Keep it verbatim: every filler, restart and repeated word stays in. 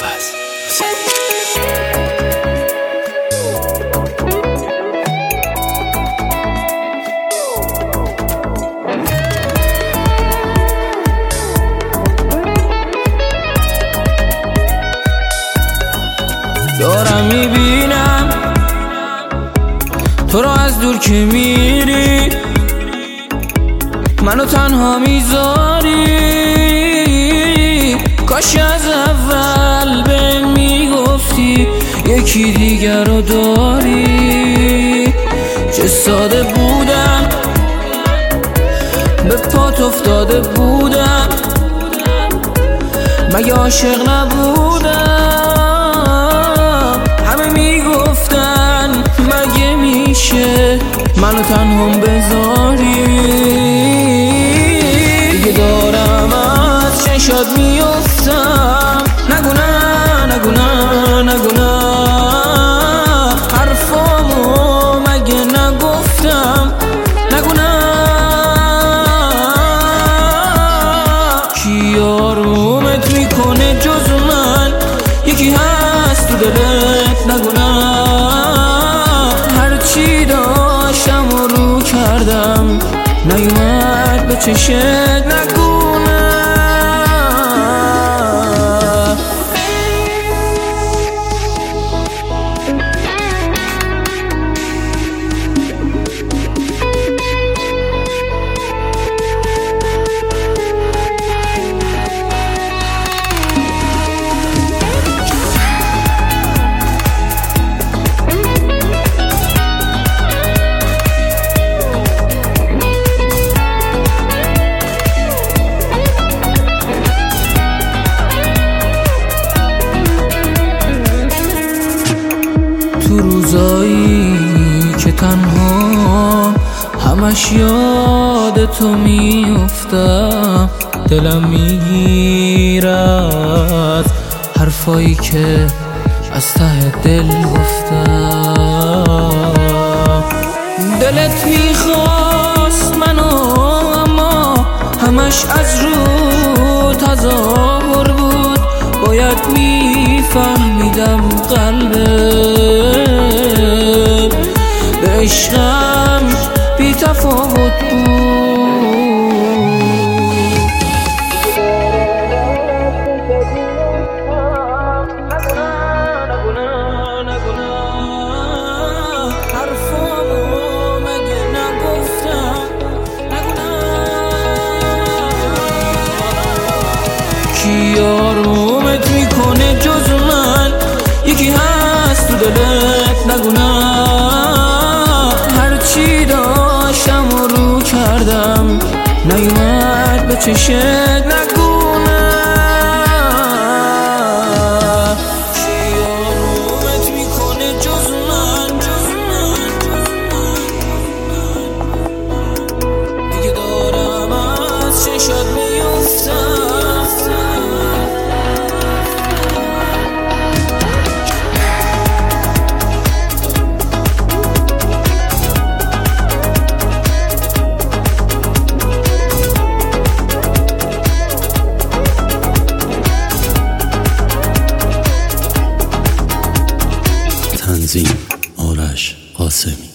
دارم میبینم تو رو از دور که میری، منو تنها میذاری. کاش از اول به میگفتی یکی دیگر رو داری. چه ساده بودم، به پات افتاده بودم، مگه عاشق نبودم؟ همه میگفتن مگه میشه منو تنها بذاری. دیگه دارم از چشات میافتم، نگو نه نگو نه نگو نه، حرفامو مگه نگفتم؟ نگو نه. کی آرومت میکنه جز من؟ یکی هست تو دلت؟ نگو نه. هرچی داشتم و رو کردم نیومد به چشت، نگو نه. تو روزایی که تنها همش یاد تو میافتم، دلم میگیرد حرفایی که از ته دل گفتم. دلت میخواست منو، اما همش از رو تظاهر بود. باید میفهمیدم قلبت به عشقم بی تفاوت بود. حرفامو مگه نگفتم؟ نگو نه. کی آرومت میکنه جز من؟ یکی هست تو دلت؟ نگو نه. هرچی داشتم و رو کردم نیومد به چشت، نگو نه. کی آرومت میکنه جز من؟ دیگه دارم از چشات میافتم. تنظیم آرش قاسمی.